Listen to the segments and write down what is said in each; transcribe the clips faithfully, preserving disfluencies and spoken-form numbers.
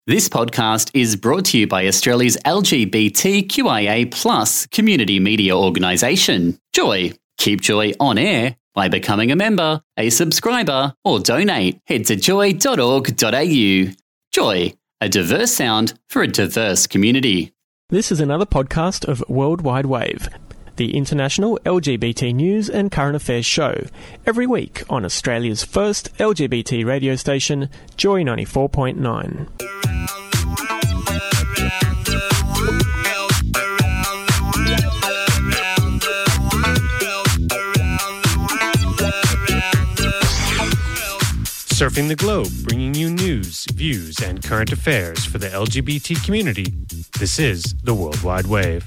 This podcast is brought to you by Australia's L G B T Q I A plus community media organisation, Joy. Keep Joy on air by becoming a member, a subscriber, or donate. Head to joy dot org dot a u. Joy, a diverse sound for a diverse community. This is another podcast of World Wide Wave, the international L G B T news and current affairs show, every week on Australia's first L G B T radio station, Joy ninety-four point nine. Surfing the globe, bringing you news, views, and current affairs for the L G B T community. This is the World Wide Wave.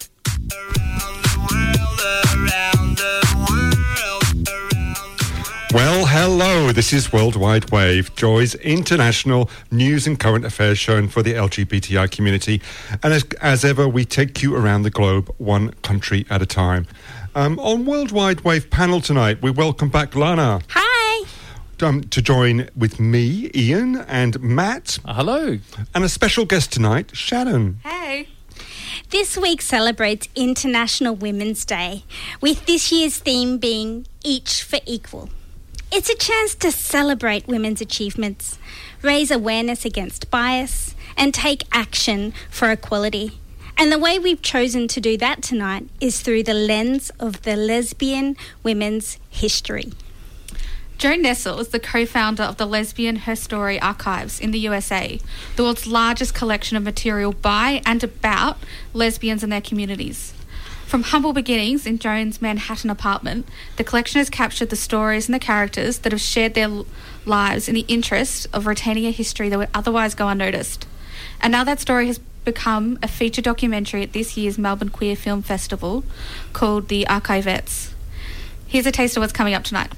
Well, hello, this is World Wide Wave, Joy's international news and current affairs show for the L G B T I community. And as, as ever, we take you around the globe, one country at a time. Um, on World Wide Wave panel tonight, we welcome back Lana. Hi. Um, to join with me, Ian, and Matt. Uh, hello. And a special guest tonight, Shannon. Hey. This week celebrates International Women's Day, with this year's theme being Each for Equal. It's a chance to celebrate women's achievements, raise awareness against bias, and take action for equality. And the way we've chosen to do that tonight is through the lens of the lesbian women's history. Joan Nestle is the co-founder of the Lesbian Her Story Archives in the U S A, the world's largest collection of material by and about lesbians and their communities. From humble beginnings in Joan's Manhattan apartment, the collection has captured the stories and the characters that have shared their lives in the interest of retaining a history that would otherwise go unnoticed. And now that story has become a feature documentary at this year's Melbourne Queer Film Festival called The Archivettes. Here's a taste of what's coming up tonight.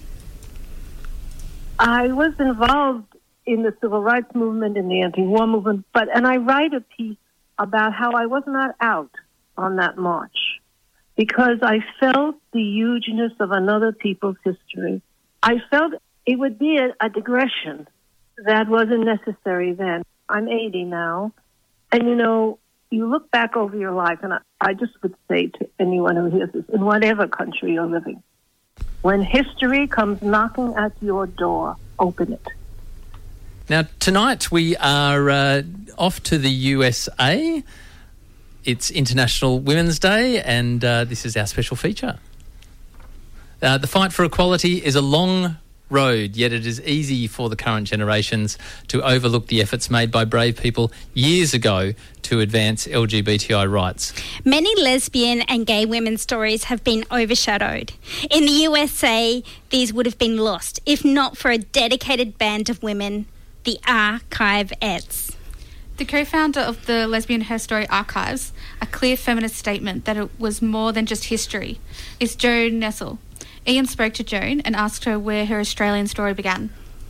I was involved in the civil rights movement, in the anti-war movement, but and I write a piece about how I was not out on that march because I felt the hugeness of another people's history. I felt it would be a, a digression that wasn't necessary then. I'm eighty now, and you know, you look back over your life, and I, I just would say to anyone who hears this, in whatever country you're living, when history comes knocking at your door, open it. Now, tonight we are uh, off to the U S A. It's International Women's Day, and uh, this is our special feature. Uh, the fight for equality is a long road, yet it is easy for the current generations to overlook the efforts made by brave people years ago to advance L G B T I rights. Many lesbian and gay women's stories have been overshadowed. In the U S A, these would have been lost if not for a dedicated band of women, the Archivettes. The co-founder of the Lesbian Her Story Archives, a clear feminist statement that it was more than just history, is Joan Nestle. Ian spoke to Joan and asked her where her Australian story began.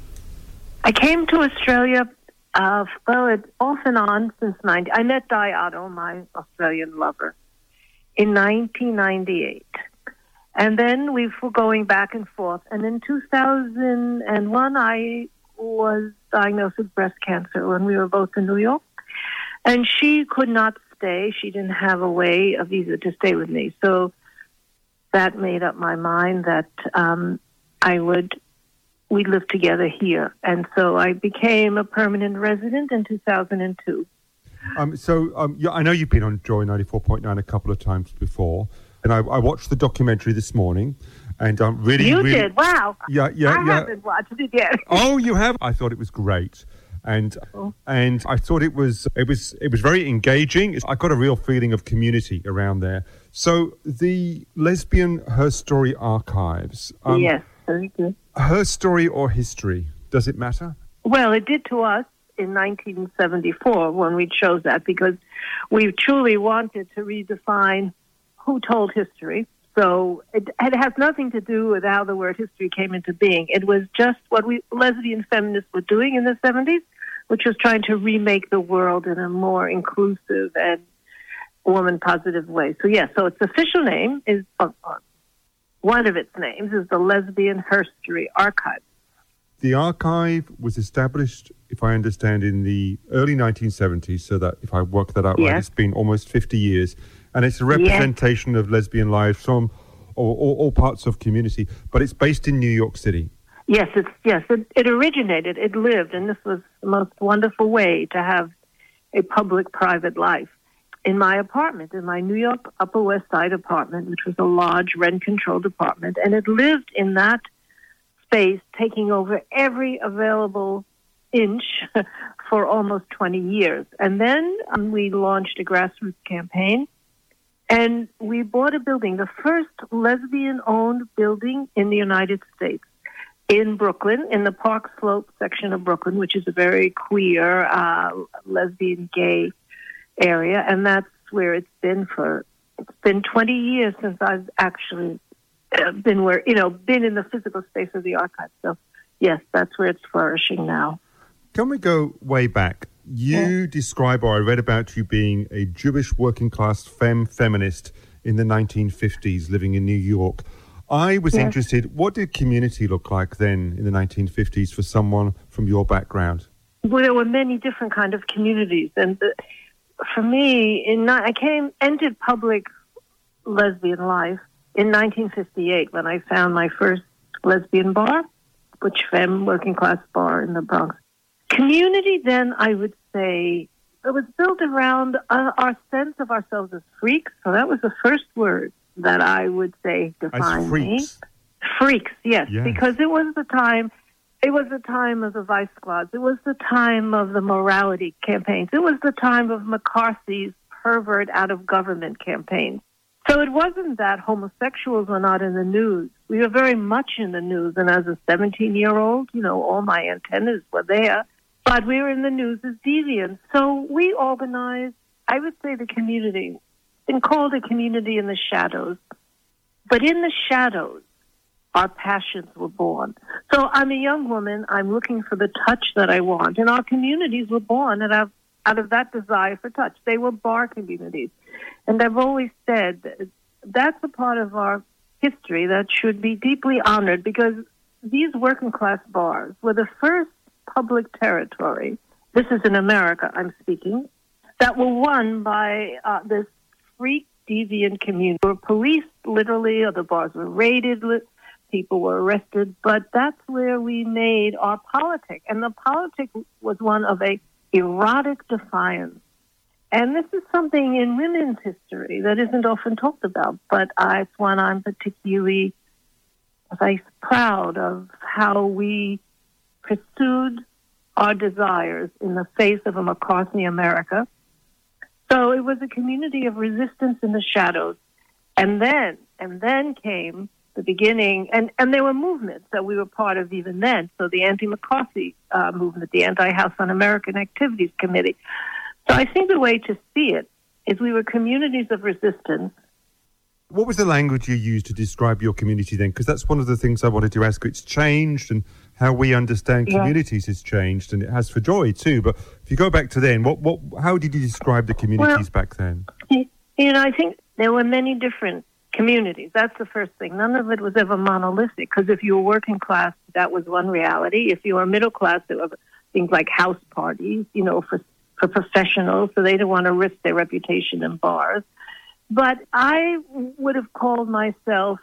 I came to Australia, uh, well, it, off and on since ninety. I met Di Otto, my Australian lover, in nineteen ninety-eight. And then we were going back and forth. And in two thousand one, I was diagnosed with breast cancer when we were both in New York. And she could not stay. She didn't have a way, a visa to stay with me. So that made up my mind that um, I would, we'd live together here. And so I became a permanent resident in two thousand two. Um, so um, yeah, I know you've been on Joy ninety-four point nine a couple of times before, and I, I watched the documentary this morning, and um, really, You really, did? Wow. Yeah, yeah, I yeah. haven't watched it yet. Oh, you have? I thought it was great. And Oh. and I thought it was it was it was very engaging. I got a real feeling of community around there. So the Lesbian Her Story Archives. Um, Yes, very good. Her story or history? Does it matter? Well, it did to us in nineteen seventy-four when we chose that because we truly wanted to redefine who told history. So it, it has nothing to do with how the word history came into being. It was just what we lesbian feminists were doing in the seventies, which was trying to remake the world in a more inclusive and woman-positive way. So, yes, yeah, so its official name is, uh, one of its names is the Lesbian Her Story Archive. the archive was established, if I understand, in the early nineteen seventies, so that if I work that out Yes. right, it's been almost fifty years. And it's a representation of lesbian lives from all, all, all parts of community, but it's based in New York City. Yes, it's yes. It, it originated, it lived, and this was the most wonderful way to have a public-private life. In my apartment, in my New York Upper West Side apartment, which was a large rent-controlled apartment, and it lived in that space, taking over every available inch for almost twenty years. And then um, we launched a grassroots campaign, and we bought a building, the first lesbian-owned building in the United States, in Brooklyn, in the Park Slope section of Brooklyn, which is a very queer, uh, lesbian, gay area, and that's where it's been for, it's been twenty years since I've actually uh, been where, you know, been in the physical space of the archive. So, yes, that's where it's flourishing now. Can we go way back? You Yeah. describe, or I read about you being a Jewish working-class femme feminist in the nineteen fifties, living in New York. I was Yes. interested, what did community look like then in the nineteen fifties for someone from your background? Well, there were many different kind of communities, and the, for me, in I came entered public lesbian life in nineteen fifty-eight when I found my first lesbian bar, Butch Femme working class bar in the Bronx. Community, then, I would say, it was built around uh, our sense of ourselves as freaks. So that was the first word that I would say As defined freaks. me. Freaks, yes, Yes. because it was the time. It was the time of the vice squads. It was the time of the morality campaigns. It was the time of McCarthy's pervert out of government campaigns. So it wasn't that homosexuals were not in the news. We were very much in the news. And as a seventeen-year-old, you know, all my antennas were there. But we were in the news as deviants. So we organized, I would say, the community, been called a community in the shadows. But in the shadows, our passions were born. So I'm a young woman. I'm looking for the touch that I want. And our communities were born out of, out of that desire for touch. They were bar communities. And I've always said that that's a part of our history that should be deeply honored, because these working class bars were the first public territory, this is in America I'm speaking, that were won by uh, this freak deviant community. They were policed literally, or the bars were raided, people were arrested, but that's where we made our politic. And the politic was one of a erotic defiance. And this is something in women's history that isn't often talked about, but I, it's one I'm particularly I, proud of, how we pursued our desires in the face of a McCarthy America. So it was a community of resistance in the shadows. And then, and then came the beginning, and, and there were movements that we were part of even then. So the anti-McCarthy uh, movement, the Anti-House Un-American Activities Committee. So I think the way to see it is we were communities of resistance. What was the language you used to describe your community then? Because that's one of the things I wanted to ask. It's changed, and how we understand Yeah. communities has changed, and it has for Joy too. But if you go back to then, what, what, how did you describe the communities Well, back then? You know, I think there were many different communities. That's the first thing. None of it was ever monolithic, because if you were working class, that was one reality. If you were middle class, there were things like house parties, you know, for, for professionals, so they didn't want to risk their reputation in bars. But I would have called myself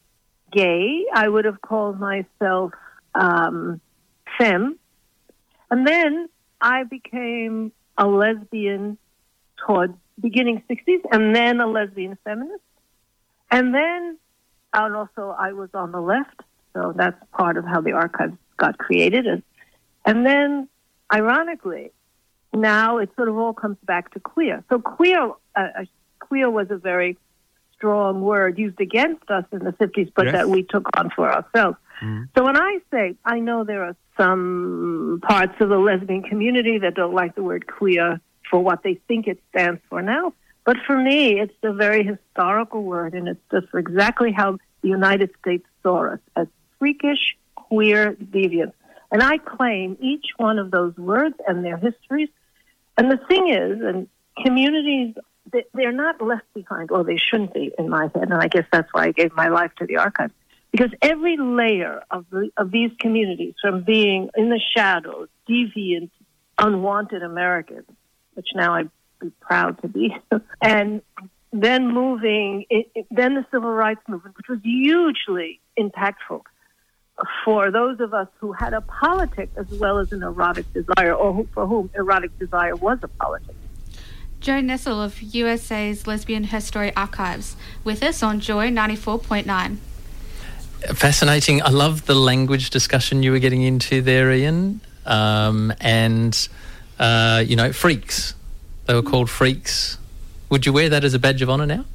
gay. I would have called myself um, femme. And then I became a lesbian towards beginning sixties, and then a lesbian feminist. And then, and also I was on the left, so that's part of how the archives got created. And, and then, ironically, now it sort of all comes back to queer. So queer, uh, queer was a very strong word used against us in the fifties, but Yes. that we took on for ourselves. Mm. So when I say, I know there are some parts of the lesbian community that don't like the word queer for what they think it stands for now. But for me, it's a very historical word, and it's just for exactly how the United States saw us, as freakish, queer, deviant. And I claim each one of those words and their histories. And the thing is, and communities, they're not left behind, or they shouldn't be in my head, and I guess that's why I gave my life to the archives, Because every layer of the, of these communities, from being in the shadows, deviant, unwanted Americans, which now I'd be proud to be, and then moving, it, it, then the civil rights movement, which was hugely impactful for those of us who had a politic as well as an erotic desire, or who, for whom erotic desire was a politic. Jo Nessel of U S A's Lesbian Her Story Archives with us on Joy ninety-four point nine. Fascinating. I love the language discussion you were getting into there, Ian. Um, and, uh, you know, freaks. They were called freaks. Would you wear that as a badge of honour now?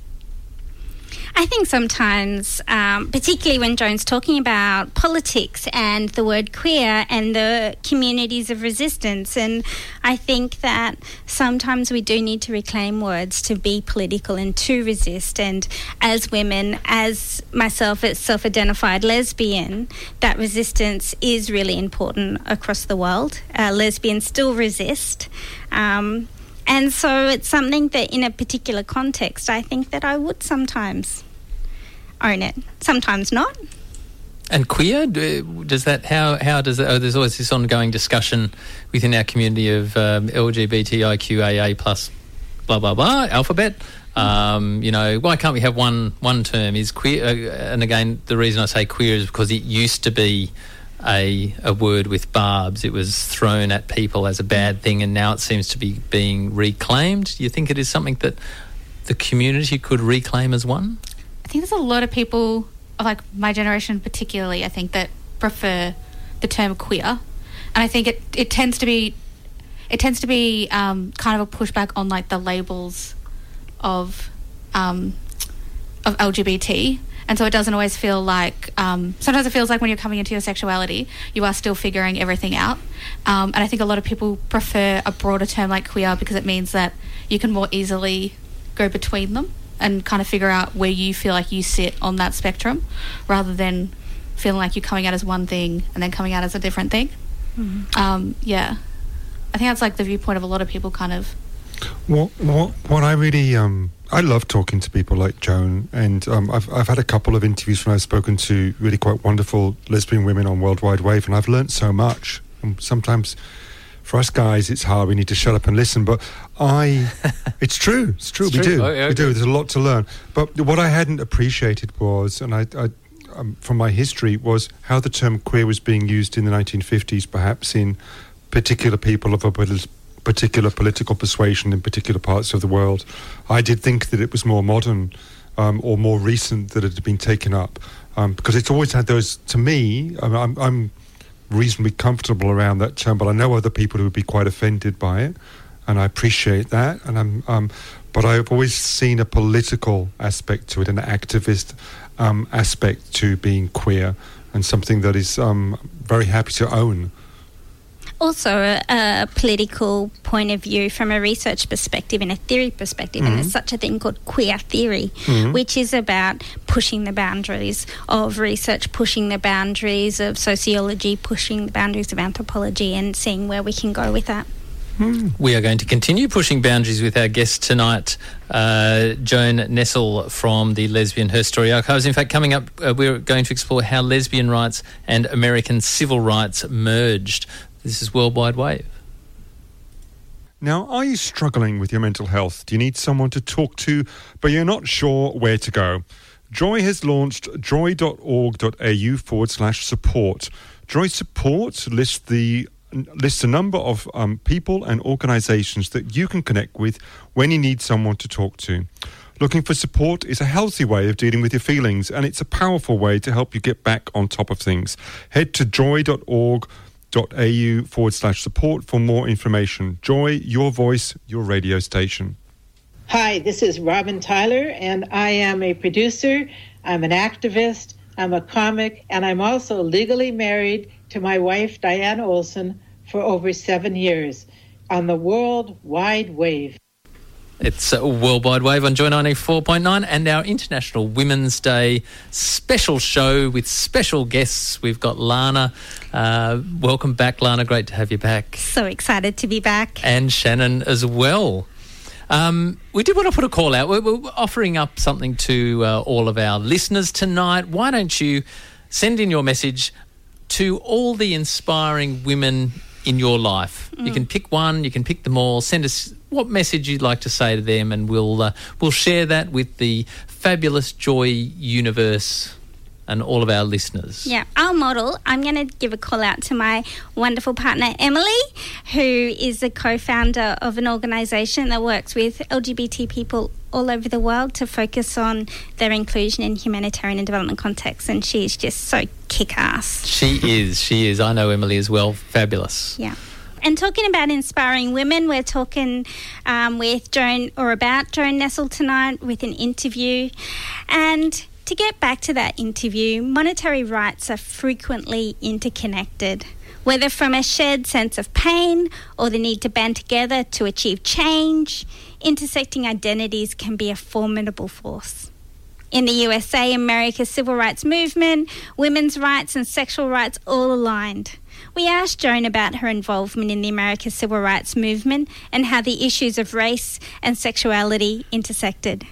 I think sometimes, um, particularly when Joan's talking about politics and the word queer and the communities of resistance, and I think that sometimes we do need to reclaim words to be political and to resist. And as women, as myself as self-identified lesbian, that resistance is really important across the world. Uh, lesbians still resist. Um, and so it's something that in a particular context, I think that I would sometimes own it, sometimes not. And queer, does that, how, how does that, oh, there's always this ongoing discussion within our community of um, L G B T I Q A A plus blah, blah, blah, alphabet. Um, you know, why can't we have one one term? Is queer, uh, and again, the reason I say queer is because it used to be a a word with barbs. It was thrown at people as a bad thing, and now it seems to be being reclaimed. Do you think it is something that the community could reclaim as one? I think there's a lot of people, like my generation particularly, I think, that prefer the term queer, and I think it, it tends to be it tends to be um, kind of a pushback on like the labels of um, of L G B T, and so it doesn't always feel like um, sometimes it feels like when you're coming into your sexuality, you are still figuring everything out, um, and I think a lot of people prefer a broader term like queer because it means that you can more easily go between them and kind of figure out where you feel like you sit on that spectrum, rather than feeling like you're coming out as one thing and then coming out as a different thing. Mm-hmm. Um, yeah. I think that's like the viewpoint of a lot of people kind of. What what what I really um I love talking to people like Joan, and um, I've I've had a couple of interviews when I've spoken to really quite wonderful lesbian women on World Wide Wave, and I've learnt so much. And sometimes for us guys, it's hard. We need to shut up and listen. But I, it's true. It's true. It's we true. do. Oh, yeah, we okay. do. There's a lot to learn. But what I hadn't appreciated was, and I, I um, from my history, was how the term queer was being used in the nineteen fifties, perhaps in particular people of a particular political persuasion in particular parts of the world. I did think that it was more modern um, or more recent that it had been taken up, um, because it's always had those, to me, I'm, I'm, I'm reasonably comfortable around that term, but I know other people who would be quite offended by it, and I appreciate that. And I'm, um, but I've always seen a political aspect to it, an activist um, aspect to being queer, and something that is um, very happy to own. Also a, a political point of view from a research perspective and a theory perspective, Mm-hmm. and there's such a thing called queer theory, Mm-hmm. which is about pushing the boundaries of research, pushing the boundaries of sociology, pushing the boundaries of anthropology, and seeing where we can go with that. We are going to continue pushing boundaries with our guest tonight, uh, Joan Nessel from the Lesbian Her Story Archives. In fact, coming up, uh, we're going to explore how lesbian rights and American civil rights merged. This is World Wide Wave. Now, are you struggling with your mental health? Do you need someone to talk to, but you're not sure where to go? Joy has launched joy.org.au forward slash support. Joy Support lists the lists a number of um, people and organisations that you can connect with when you need someone to talk to. Looking for support is a healthy way of dealing with your feelings, and it's a powerful way to help you get back on top of things. Head to joy.org.au forward slash support for more information. Joy, your voice, your radio station. Hi, this is Robin Tyler, and I am a producer, I'm an activist, I'm a comic, and I'm also legally married to my wife, Diane Olson, for over seven years on the World Wide Wave. It's a World Wide Wave on Joy ninety-four point nine, and our International Women's Day special show with special guests. We've got Lana. Uh, welcome back, Lana. Great to have you back. So excited to be back. And Shannon as well. Um, we did want to put a call out. We're, we're offering up something to uh, all of our listeners tonight. Why don't you send in your message to all the inspiring women in your life? Mm. You can pick one, you can pick them all. Send us what message you'd like to say to them, and we'll uh, we'll share that with the fabulous Joy universe and all of our listeners. Yeah, our model, I'm going to give a call out to my wonderful partner, Emily, who is the co-founder of an organisation that works with L G B T people all over the world to focus on their inclusion in humanitarian and development contexts, and she's just so kick-ass. She is, she is. I know Emily as well. Fabulous. Yeah. And talking about inspiring women, we're talking um, with Joan, or about Joan Nestle tonight, with an interview. And to get back to that interview, monetary rights are frequently interconnected, whether from a shared sense of pain or the need to band together to achieve change. Intersecting identities can be a formidable force. In the U S A, America's civil rights movement, women's rights and sexual rights all aligned. We asked Joan about her involvement in the American civil rights movement and how the issues of race and sexuality intersected.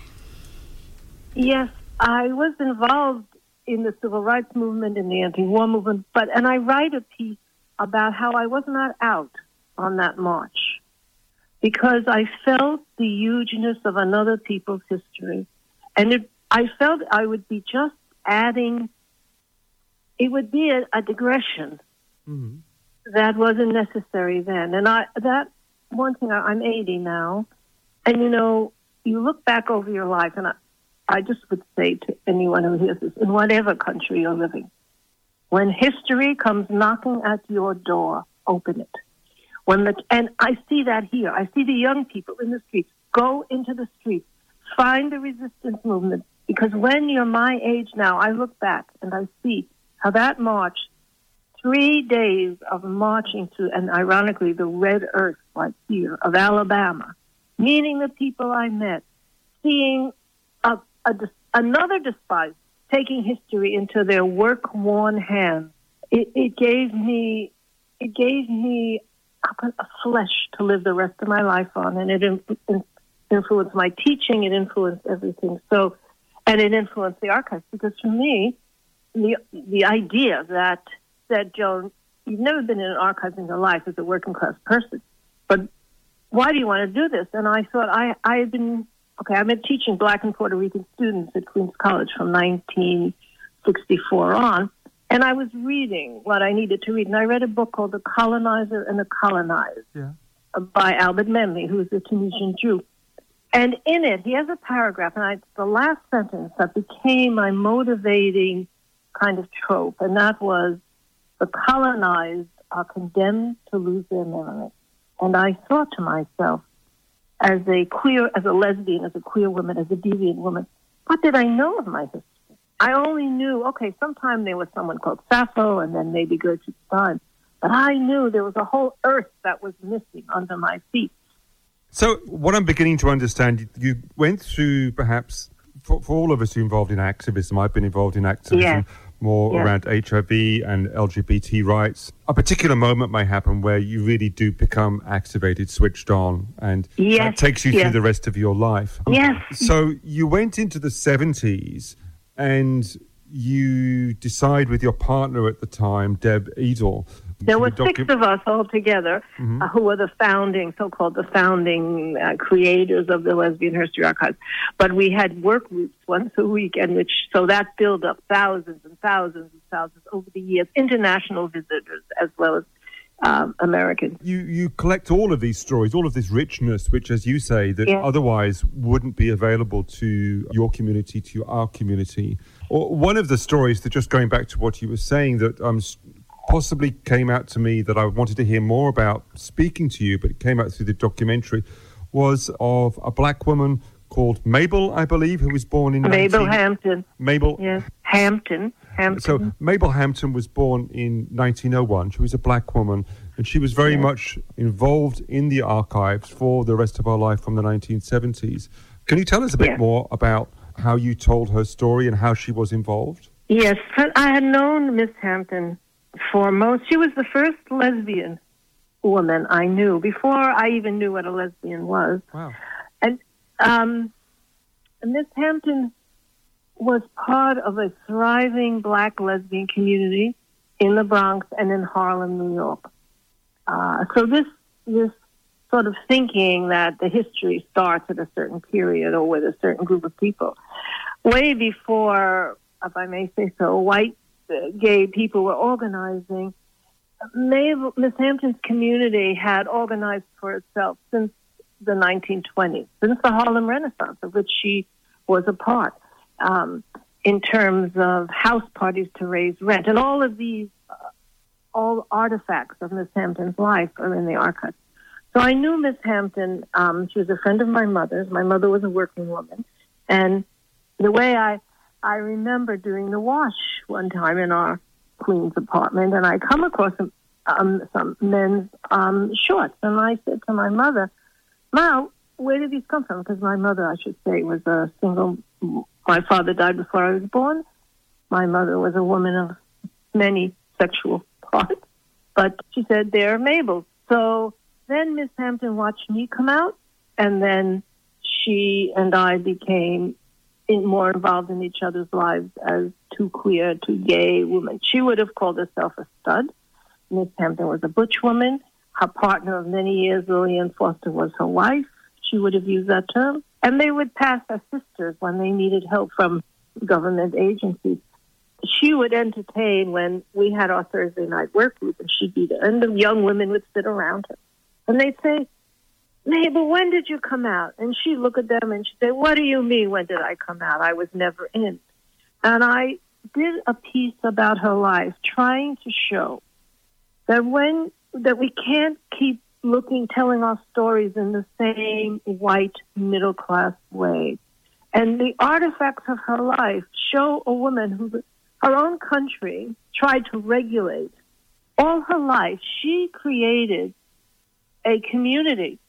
Yes, I was involved in the civil rights movement, in the anti-war movement, but and I write a piece about how I was not out on that march because I felt the hugeness of another people's history, and it, I felt I would be just adding. It would be a, a digression mm-hmm. that wasn't necessary then, and I that one thing. I, I'm eighty now, and you know, you look back over your life, and I. I just would say to anyone who hears this, in whatever country you're living, when history comes knocking at your door, open it. When the, and I see that here. I see the young people in the streets. Go into the streets. Find the resistance movement. Because when you're my age now, I look back and I see how that march, three days of marching to, and ironically, the red earth like here of Alabama, meeting the people I met, seeing a A, another despise taking history into their work-worn hands. It, it gave me, it gave me a, a flesh to live the rest of my life on, and it in, in, influenced my teaching. It influenced everything. So, and it influenced the archives because for me, the the idea that that Joan, you've never been in an archive in your life as a working-class person, but why do you want to do this? And I thought I I had been. Okay, I've been teaching Black and Puerto Rican students at Queens College from nineteen sixty-four on, and I was reading what I needed to read, and I read a book called The Colonizer and the Colonized yeah. by Albert Memmi, who is a Tunisian Jew. And in it, he has a paragraph, and I, it's the last sentence that became my motivating kind of trope, and that was, the colonized are condemned to lose their memory. And I thought to myself, as a queer, as a lesbian, as a queer woman, as a deviant woman, what did I know of my history? I only knew, okay, sometime there was someone called Sappho, and then maybe Gertrude Stein. But I knew there was a whole earth that was missing under my feet. So what I'm beginning to understand, you went through perhaps, for, for all of us who are involved in activism, I've been involved in activism, yes. more yes. around H I V and L G B T rights. A particular moment may happen where you really do become activated, switched on, and yes. that takes you yes. through the rest of your life. Yes. So you went into the seventies and you decide with your partner at the time, Deb Edel. There were docu- six of us all together mm-hmm. uh, who were the founding, so-called the founding uh, creators of the Lesbian History Archives. But we had work groups once a week, and which so that filled up thousands and thousands and thousands over the years, international visitors as well as um, Americans. You you collect all of these stories, all of this richness, which, as you say, that yeah. otherwise wouldn't be available to your community, to our community. Or one of the stories that, just going back to what you were saying, that I'm. Um, possibly came out to me that I wanted to hear more about speaking to you, but it came out through the documentary, was of a black woman called Mabel, I believe, who was born in... Mabel nineteen Hampton. Mabel... Yes, Hampton. Hampton. So Mabel Hampton was born in nineteen oh one. She was a black woman, and she was very yes. much involved in the archives for the rest of her life from the nineteen seventies. Can you tell us a bit yes. more about how you told her story and how she was involved? Yes, I had known Miss Hampton foremost. She was the first lesbian woman I knew before I even knew what a lesbian was. Wow. And, um, and Miss Hampton was part of a thriving black lesbian community in the Bronx and in Harlem, New York. Uh, so this this sort of thinking that the history starts at a certain period or with a certain group of people, way before, if I may say so, white uh, gay people were organizing, Mabel, Miss Hampton's community had organized for itself since the nineteen twenties, since the Harlem Renaissance, of which she was a part, um, in terms of house parties to raise rent. And all of these, uh, all artifacts of Miss Hampton's life are in the archives. So I knew Miss Hampton. Um, she was a friend of my mother's. My mother was a working woman. And the way I, I remember doing the wash one time in our Queens apartment, and I come across some, um, some men's um, shorts. And I said to my mother, "Ma, where did these come from?" Because my mother, I should say, was a single. My father died before I was born. My mother was a woman of many sexual parts. But she said, "They're Mabel's." So then Miss Hampton watched me come out, and then she and I became in, more involved in each other's lives as two queer, two gay women. She would have called herself a stud. Miss Hampton was a butch woman. Her partner of many years, Lillian Foster, was her wife. She would have used that term. And they would pass as sisters when they needed help from government agencies. She would entertain when we had our Thursday night work group, and she'd be there, and the young women would sit around her. And they'd say, "Mabel, when did you come out?" And she'd look at them and she'd say, "What do you mean, when did I come out? I was never in." And I did a piece about her life trying to show that when that we can't keep looking, telling our stories in the same white middle-class way. And the artifacts of her life show a woman who her own country tried to regulate. All her life, she created a community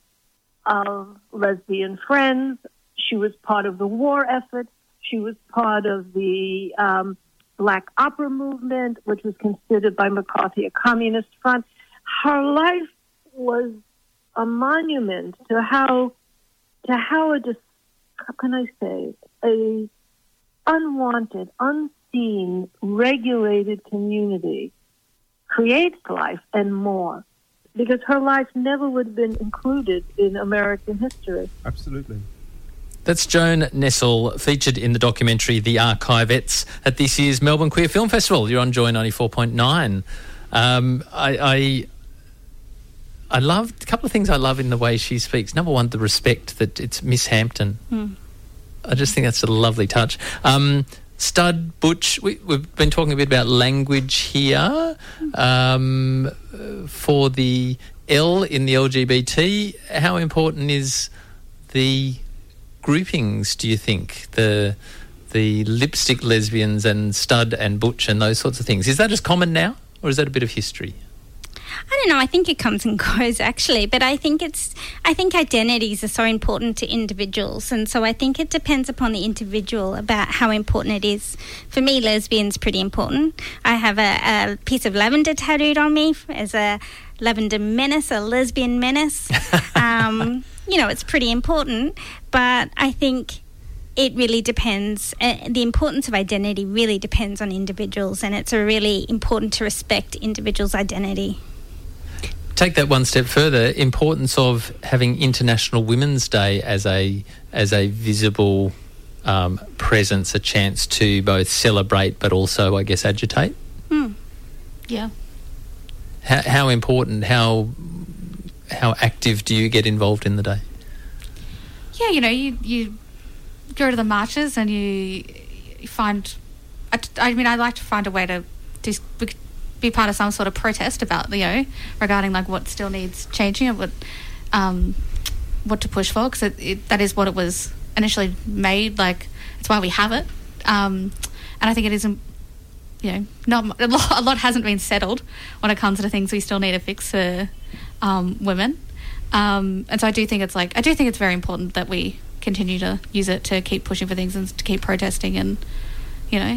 of lesbian friends. She was part of the war effort. She was part of the um, Black Opera movement, which was considered by McCarthy a communist front. Her life was a monument to how, to how a, how can I say, a unwanted, unseen, regulated community creates life and more. Because her life never would have been included in American history. Absolutely. That's Joan Nessel, featured in the documentary The Archivettes at this year's Melbourne Queer Film Festival. You're on Joy ninety-four point nine. Um, I, I I love a couple of things I love in the way she speaks. Number one, the respect that it's Miss Hampton. Mm. I just think that's a lovely touch. Um, Stud, Butch, we, we've been talking a bit about language here. Um, for the L in the L G B T, how important is the groupings, do you think? The the lipstick lesbians and stud and butch and those sorts of things. Is that as common now, or is that a bit of history? I don't know. I think it comes and goes, actually. But I think it's. I think identities are so important to individuals, and so I think it depends upon the individual about how important it is. For me, lesbian's pretty important. I have a, a piece of lavender tattooed on me as a lavender menace, a lesbian menace. um, you know, it's pretty important. But I think it really depends. Uh, the importance of identity really depends on individuals, and it's a really important to respect individuals' identity. Take that one step further, importance of having International Women's Day as a as a visible um, presence, a chance to both celebrate but also, I guess, agitate. Mm. Yeah. How, how important, how how active do you get involved in the day? Yeah, you know, you, you go to the marches and you, you find... I, I mean, I like to find a way to... to be part of some sort of protest about, you know, regarding like what still needs changing and what um, what to push for, because it, it, that is what it was initially made. Like, it's why we have it, um, and I think it is, you know, not a lot, a lot hasn't been settled when it comes to things we still need to fix for um, women, um, and so I do think it's like I do think it's very important that we continue to use it to keep pushing for things and to keep protesting and, you know.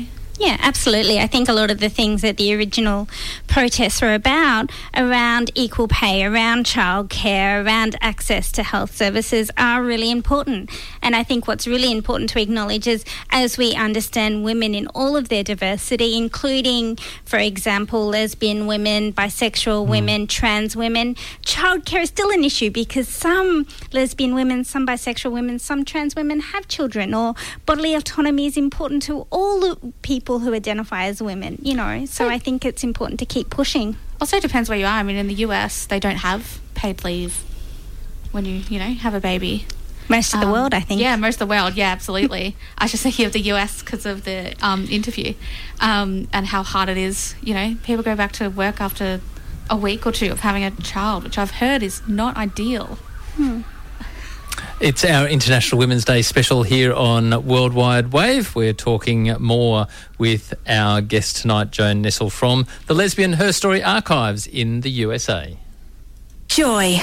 Yeah, absolutely. I think a lot of the things that the original protests were about, around equal pay, around childcare, around access to health services, are really important. And I think what's really important to acknowledge is, as we understand women in all of their diversity, including, for example, lesbian women, bisexual women, trans women, childcare is still an issue because some lesbian women, some bisexual women, some trans women have children, or bodily autonomy is important to all the people who identify as women, you know. So I think it's important to keep pushing. Also, it depends where you are. I mean, in the U S, they don't have paid leave when you, you know, have a baby. Most of the Um, world, I think. Yeah, most of the world. Yeah, absolutely. I was just thinking of the U S because of the um, interview um, and how hard it is. You know, people go back to work after a week or two of having a child, which I've heard is not ideal. Hmm. It's our International Women's Day special here on Worldwide Wave. We're talking more with our guest tonight, Joan Nessel, from the Lesbian Her Story Archives in the U S A. Joy.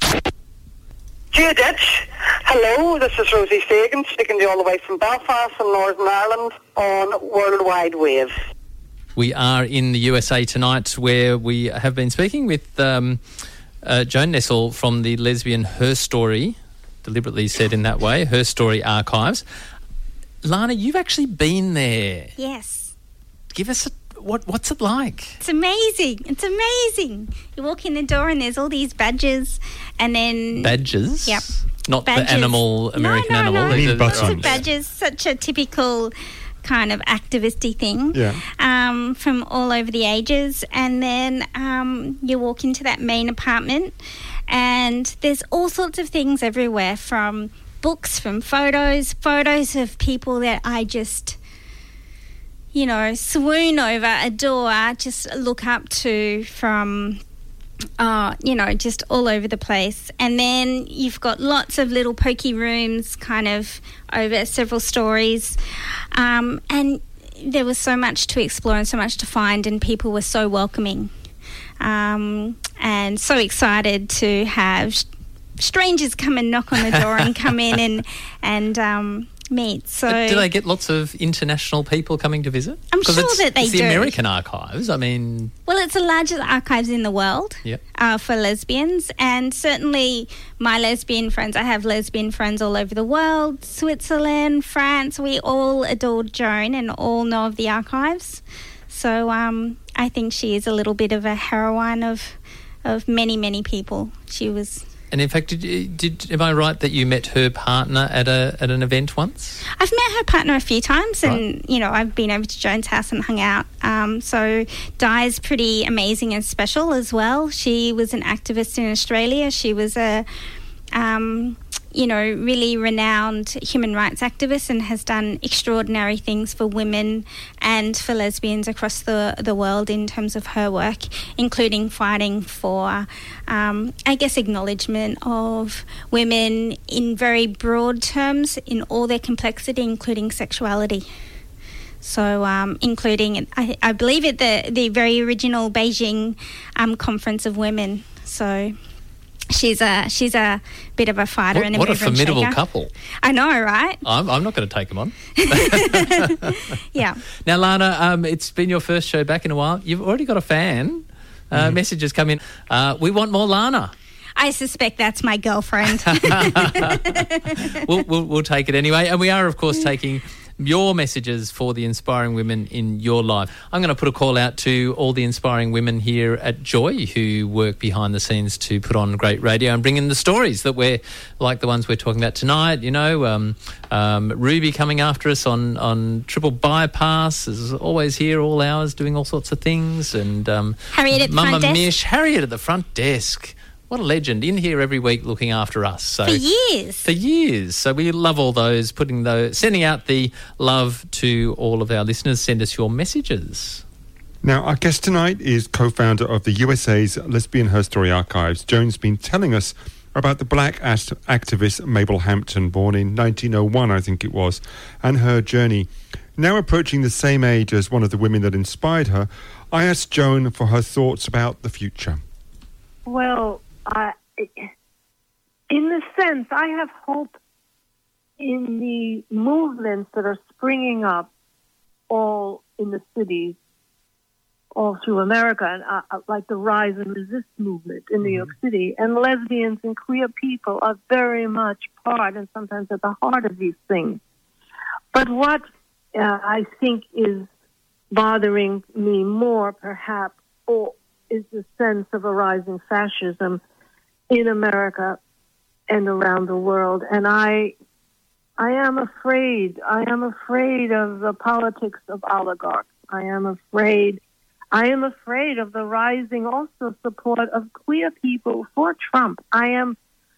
Judith, hello, this is Rosie Fagan speaking to you all the way from Belfast in Northern Ireland on Worldwide Wave. We are in the U S A tonight, where we have been speaking with um, uh, Joan Nessel from the Lesbian Her Story, deliberately said in that way, Her Story Archives. Lana, you've actually been there. Yes. Give us a What, what's it like? It's amazing. It's amazing. You walk in the door and there's all these badges, and then... Badges? Yep. Not badges. the animal, American no, no, animal. No, These are- buttons. Lots of badges. Such a typical kind of activisty thing. Yeah. Um, from all over the ages. And then um, you walk into that main apartment, and there's all sorts of things everywhere, from books, from photos, photos of people that I just... you know, swoon over, adore, just look up to from, uh, you know, just all over the place. And then you've got lots of little pokey rooms kind of over several stories. Um, and there was so much to explore and so much to find, and people were so welcoming um, and so excited to have sh- strangers come and knock on the door and come in and, and um meet. So But do they get lots of international people coming to visit? I'm 'Cause sure it's, that they it's the do. American archives. I mean, Well, it's the largest archives in the world Yep. uh, for lesbians, and certainly my lesbian friends, I have lesbian friends all over the world, Switzerland, France, we all adored Joan and all know of the archives. So um, I think she is a little bit of a heroine of of many, many people. She was... and in fact, did, you- did am I right that you met her partner at a at an event once? I've met her partner a few times, and, you know, I've been over to Joan's house and hung out. Um, so Di's pretty amazing and special as well. She was an activist in Australia. She was a, um, you know, really renowned human rights activist and has done extraordinary things for women and for lesbians across the, the world in terms of her work, including fighting for, um, I guess, acknowledgement of women in very broad terms in all their complexity, including sexuality. So, um, including, I, I believe, at the, the very original Beijing um, Conference of Women. So... She's a she's a bit of a fighter What, and a what a mover and formidable shaker. couple! I know, right? I'm, I'm not going to take them on. Yeah. Now, Lana, um, it's been your first show back in a while. You've already got a fan. Uh, Mm-hmm. Messages come in. Uh, we want more Lana. I suspect that's my girlfriend. we'll, we'll, we'll take it anyway. And we are, of course, taking your messages for the inspiring women in your life. I'm going to put a call out to all the inspiring women here at Joy who work behind the scenes to put on great radio and bring in the stories that we're, like the ones we're talking about tonight. You know, um, um, Ruby coming after us on, on Triple Bypass is always here all hours doing all sorts of things. And um, Harriet at the Mama front desk. Mish, Harriet at the front desk. What a legend, in here every week looking after us. So For years. For years. So we love all those, putting those, sending out the love to all of our listeners. Send us your messages. Now, our guest tonight is co-founder of the U S A's Lesbian Her Story Archives. Joan's been telling us about the black act- activist Mabel Hampton, born in nineteen oh one, I think it was, and her journey. Now approaching the same age as one of the women that inspired her, I asked Joan for her thoughts about the future. Well, I, in the sense, I have hope in the movements that are springing up all in the cities all through America, and uh, like the Rise and Resist movement in New York City. And lesbians and queer people are very much part and sometimes at the heart of these things. But what uh, I think is bothering me more, perhaps, or is the sense of a rising fascism in America and around the world. And I I am afraid. I am afraid of the politics of oligarchs. I am afraid. I am afraid of the rising also support of queer people for Trump. I am.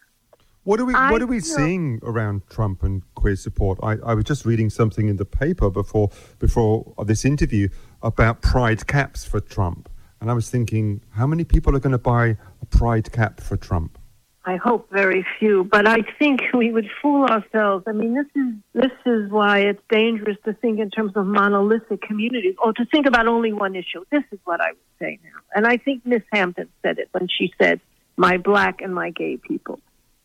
What are we I What are we feel, seeing around Trump and queer support? I, I was just reading something in the paper before before this interview about pride caps for Trump, and I was thinking, how many people are going to buy a pride cap for Trump? I hope very few, but I think we would fool ourselves. I mean, this is this is why it's dangerous to think in terms of monolithic communities or to think about only one issue. This is what I would say now. And I think Miss Hampton said it when she said, my black and my gay people.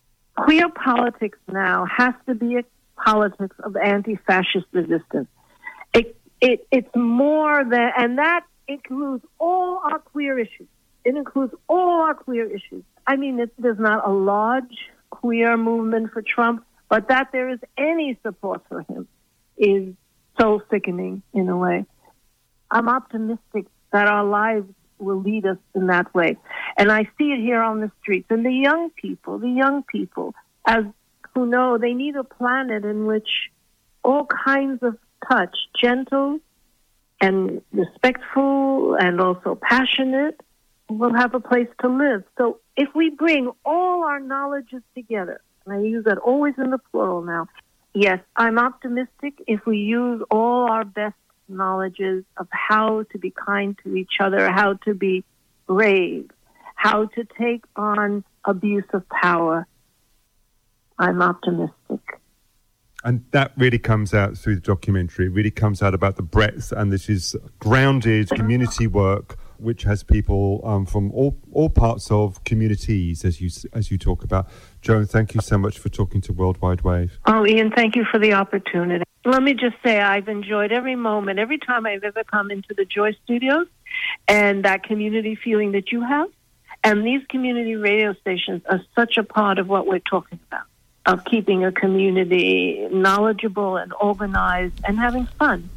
Queer politics now has to be a politics of anti-fascist resistance. It, it, it's more than, and that includes all our queer issues. It includes all our queer issues. I mean, it, there's not a large queer movement for Trump, but that there is any support for him is so sickening in a way. I'm optimistic that our lives will lead us in that way. And I see it here on the streets. And the young people, the young people, as who know they need a planet in which all kinds of touch, gentle and respectful and also passionate, will have a place to live. So if we bring all our knowledges together, and I use that always in the plural now, yes, I'm optimistic if we use all our best knowledges of how to be kind to each other, how to be brave, how to take on abuse of power. I'm optimistic. And that really comes out through the documentary. It really comes out about the breadth, and this is grounded community work which has people um, from all, all parts of communities, as you as you talk about. Joan, thank you so much for talking to World Wide Wave. Oh, Ian, thank you for the opportunity. Let me just say I've enjoyed every moment, every time I've ever come into the Joy Studios, and that community feeling that you have. And these community radio stations are such a part of what we're talking about, of keeping a community knowledgeable and organized and having fun.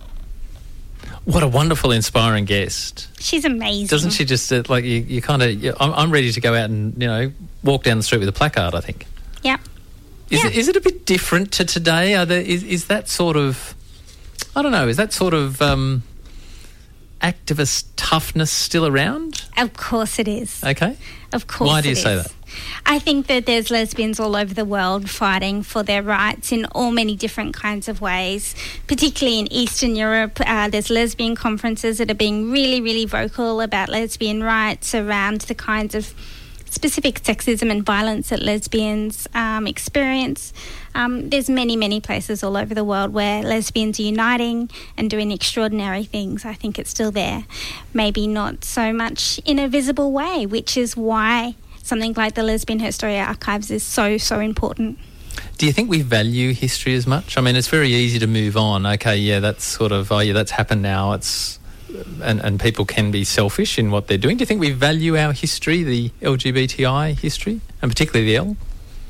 What a wonderful, inspiring guest. She's amazing. Doesn't she just, uh, like, you, you kind of, I'm, I'm ready to go out and, you know, walk down the street with a placard, I think. Yep. Is, yeah. it, is it a bit different to today? Are there, is, is that sort of, I don't know, is that sort of um, activist toughness still around? Of course it is. Okay. Of course Why do you it say is. that? I think that there's lesbians all over the world fighting for their rights in all many different kinds of ways, particularly in Eastern Europe. Uh, there's lesbian conferences that are being really, really vocal about lesbian rights around the kinds of specific sexism and violence that lesbians um, experience. Um, there's many, many places all over the world where lesbians are uniting and doing extraordinary things. I think it's still there. Maybe not so much in a visible way, which is why something like the Lesbian History Archives is so, so important. Do you think we value history as much? I mean, it's very easy to move on. Okay, yeah, that's sort of, oh yeah, that's happened now. It's and, and people can be selfish in what they're doing. Do you think we value our history, the L G B T I history, and particularly the L?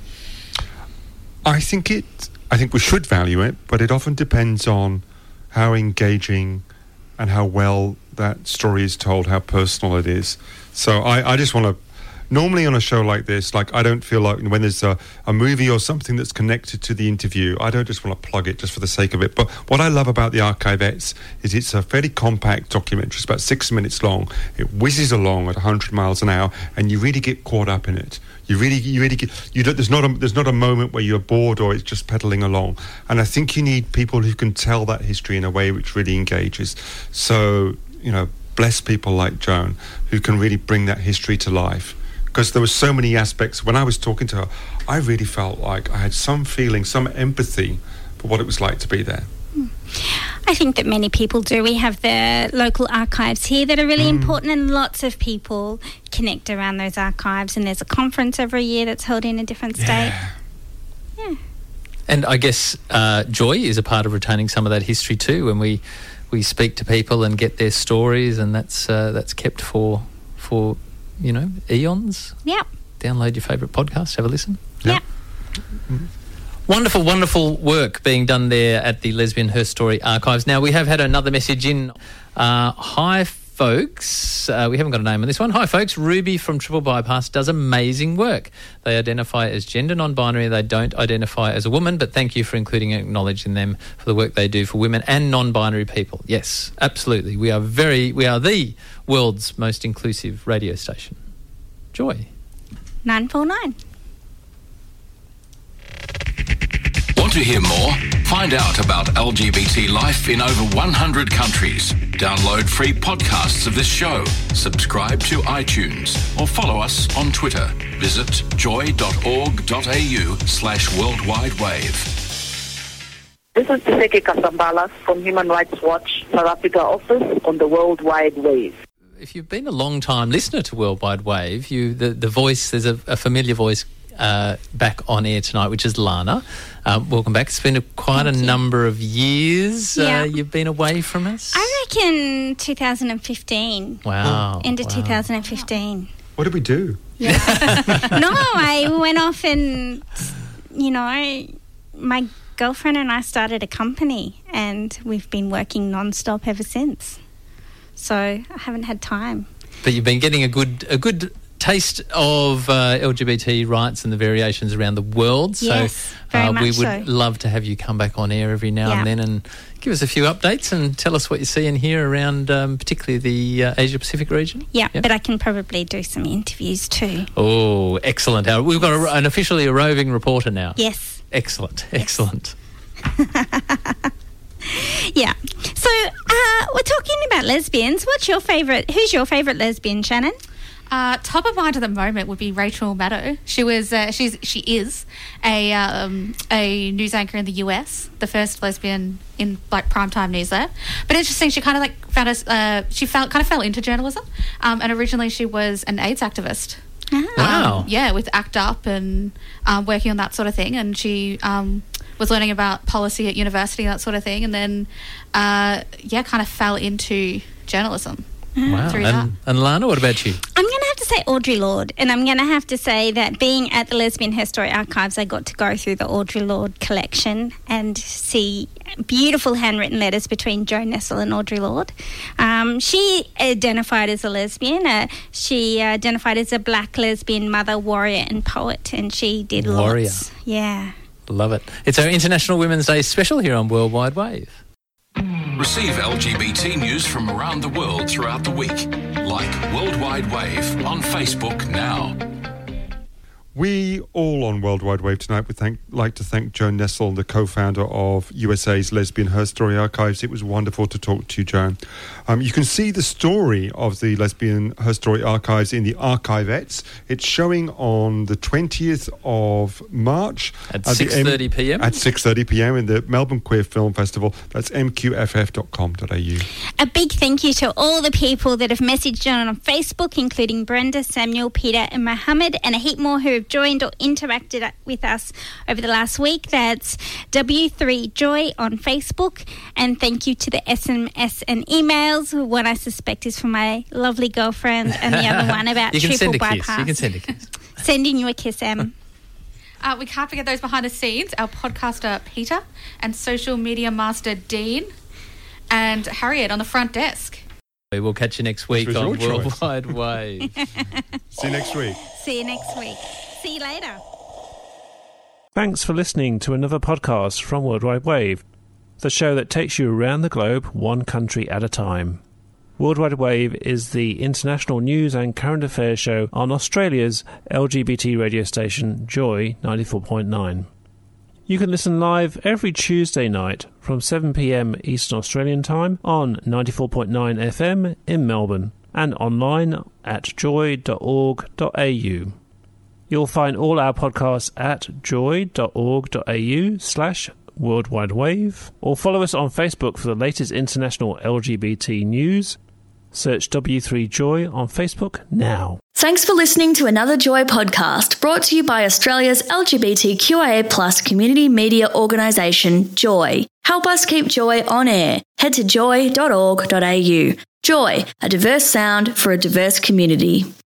I think it. I think we should value it, but it often depends on how engaging and how well that story is told, how personal it is. So I, I just want to. Normally on a show like this, like I don't feel like when there's a, a movie or something that's connected to the interview, I don't just want to plug it just for the sake of it. But what I love about the Archivettes is it's a fairly compact documentary. It's about six minutes long. It whizzes along at one hundred miles an hour, and you really get caught up in it. You really, you really get. You don't. There's not a. There's not a moment where you're bored or it's just pedaling along. And I think you need people who can tell that history in a way which really engages. So you know, bless people like Joan who can really bring that history to life. Because there were so many aspects. When I was talking to her, I really felt like I had some feeling, some empathy for what it was like to be there. I think that many people do. We have the local archives here that are really mm. important, and lots of people connect around those archives, and there's a conference every year that's held in a different state. Yeah. Yeah. And I guess uh, Joy is a part of retaining some of that history too. When we we speak to people and get their stories, and that's uh, that's kept for for you know eons. Yep. Download your favourite podcast, have a listen. Yep. Mm-hmm. Wonderful, wonderful work being done there at the Lesbian Her Story Archives. Now, we have had another message in. Uh, hi, folks. Uh, we haven't got a name on this one. Hi, folks. Ruby from Triple Bypass does amazing work. They identify as gender non-binary. They don't identify as a woman, but thank you for including and acknowledging them for the work they do for women and non-binary people. Yes, absolutely. We are very, we are the world's most inclusive radio station. Joy. nine four nine. Want to hear more? Find out about L G B T life in over one hundred countries. Download free podcasts of this show. Subscribe to iTunes or follow us on Twitter. Visit joy.org.au slash worldwide wave. This is Tiseke Kasambalas from Human Rights Watch, South Africa office on the World Wide Wave. If you've been a long time listener to World Wide Wave, you the, the voice, there's a, a familiar voice uh, back on air tonight, which is Lana. Um, welcome back. It's been a, quite Thank a you. number of years Yeah. uh, you've been away from us. I reckon two thousand fifteen. Wow. End of wow. two thousand fifteen. What did we do? No, I went off and, you know, my girlfriend and I started a company and we've been working non-stop ever since. So I haven't had time. But you've been getting a good a good taste of uh, L G B T rights and the variations around the world. So Yes, very uh, we much would so. love to have you come back on air every now Yeah. and then and give us a few updates and tell us what you see and hear around um, particularly the uh, Asia-Pacific region. Yeah, Yep. but I can probably do some interviews too. Oh, excellent. Uh, We've got a, an officially a roving reporter now. Yes. Excellent, excellent. Yeah. So uh, we're talking about lesbians. What's your favourite? Who's your favourite lesbian, Shannon? Uh, top of mind at the moment would be Rachel Maddow. She was, uh, she's, she is a um, a news anchor in the U S, the first lesbian in like primetime news there. But interesting, she kind of like found us. Uh, she felt kind of fell into journalism, um, and originally she was an AIDS activist. Wow. Um, yeah, with ACT UP and um, working on that sort of thing, and she um, was learning about policy at university and that sort of thing, and then uh, yeah, kind of fell into journalism. Wow. Through that. And, and Lana, what about you? I'm going to have to say Audre Lorde, and I'm going to have to say that being at the Lesbian Her Story Archives, I got to go through the Audre Lorde collection and see beautiful handwritten letters between Jo Nestle and Audre Lorde. Um, she identified as a lesbian. Uh, she identified as a black lesbian mother, warrior and poet, and she did Warrior. lots. Yeah. Love it. It's our International Women's Day special here on World Wide Wave. Receive L G B T news from around the world throughout the week. Like World Wide Wave on Facebook now. We all on World Wide Wave tonight would thank, like to thank Joan Nestle, the co-founder of U S A's Lesbian Her Story Archives. It was wonderful to talk to you, Joan. Um, you can see the story of the Lesbian Her Story Archives in the Archivettes. It's showing on the twentieth of March. At the six thirty p m? At six thirty p m in the Melbourne Queer Film Festival. That's m q f f dot com dot a u. A big thank you to all the people that have messaged on Facebook, including Brenda, Samuel, Peter and Mohammed, and a heap more who have joined or interacted with us over the last week. That's W three Joy on Facebook. And thank you to the S M S and emails. One I suspect is from my lovely girlfriend, and the other one about you can triple send a bypass. kiss. You can send a kiss. Sending you a kiss, Em. Uh, we can't forget those behind the scenes, our podcaster Peter and social media master Dean and Harriet on the front desk. We will catch you next week was on your choice. World Wide Wave. See you next week. See you next week. See you later. Thanks for listening to another podcast from World Wide Wave, the show that takes you around the globe one country at a time. World Wide Wave is the international news and current affairs show on Australia's L G B T radio station Joy ninety-four point nine. You can listen live every Tuesday night from seven p m Eastern Australian Time on ninety-four point nine F M in Melbourne and online at joy dot org dot a u. You'll find all our podcasts at joy dot org dot a u slash worldwide wave, or follow us on Facebook for the latest international L G B T news, Search W three Joy on Facebook now. Thanks for listening to another Joy podcast brought to you by Australia's L G B T Q I A plus community media organisation, Joy. Help us keep Joy on air. Head to joy dot org dot a u. Joy, a diverse sound for a diverse community.